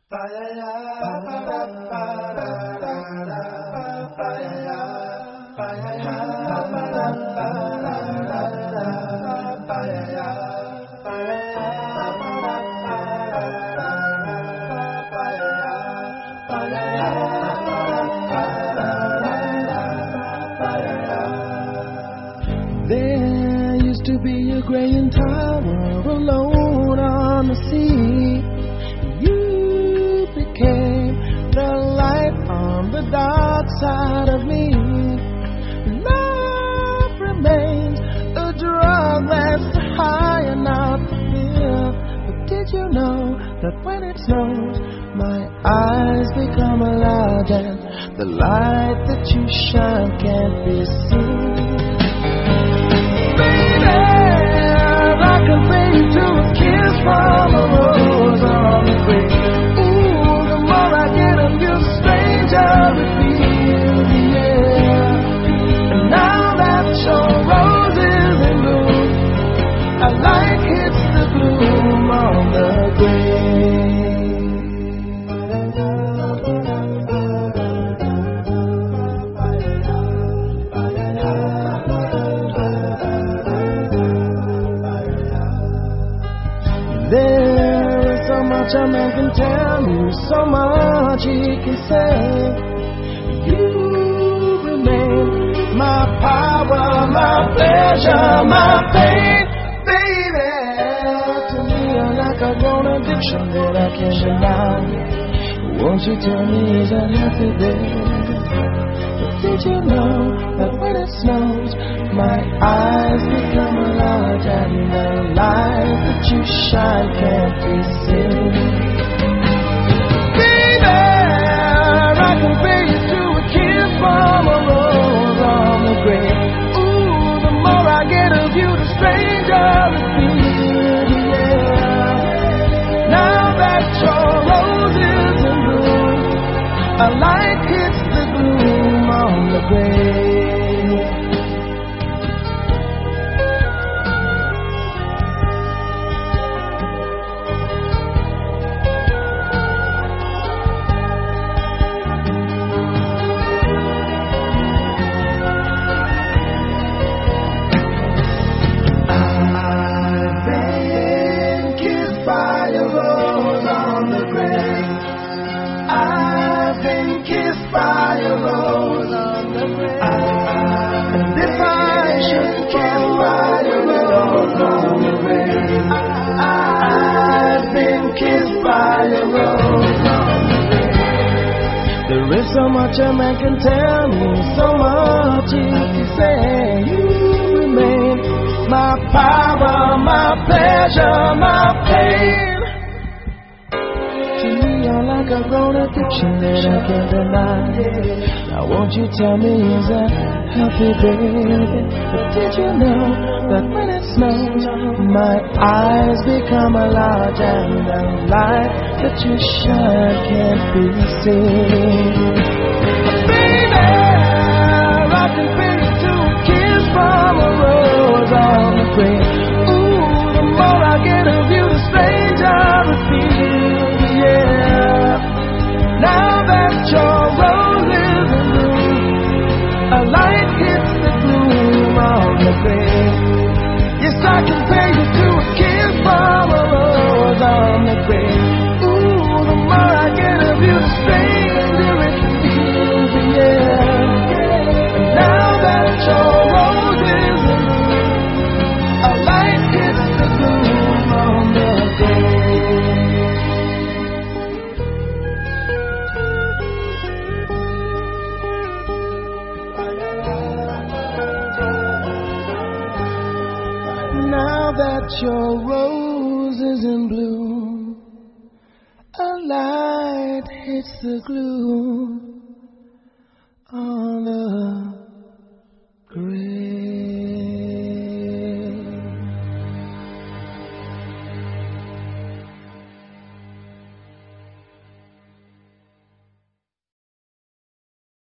There used to be a graying tower alone on the sea. You became the light on the dark side of me. Love remains a drug that's high enough to feel. But did you know that when it snows, my eyes become large and the light that you shine can't be seen? I compare you to a kiss from a rose on the grave. Ooh, the more I get of you, the stranger it feels, yeah. And now that your rose is in bloom, a light hits the gloom on the grave. There is so much a man can tell you, so much he can say. You remain my power, my pleasure, my pain, baby. To me you're like a grown addiction that I can't deny. Won't you tell me is that happy, baby? But did you know that when it snows, my eyes become large and the light that you shine can't be seen? Baby, I compare you to a kiss from a rose on the grave. Ooh, the more I get of you, the stranger it feels, yeah. Now that your rose is in bloom, a light hits the gloom on the grave. There is so much a man can tell me, so much he can say. You remain my power, my pleasure, my pain. To me you're like a grown addiction that I can't deny. Now won't you tell me is that happy, baby? But did you know that when it snows, my eyes become large and the light that you shine can't be seen? Baby, I compare you to a kiss from a rose on the grave. Ooh, the more I get of you, the stranger it feels, yeah. Now that your rose is in bloom, a light hits the gloom on the grave. Yes, I compare you to a kiss from a rose on the grave. Ooh, the more I get of you, the stranger it feels, yeah. And now that your rose is in bloom, a light hits the gloom on the grave. Now that your rose is in bloom, a light hits the gloom on the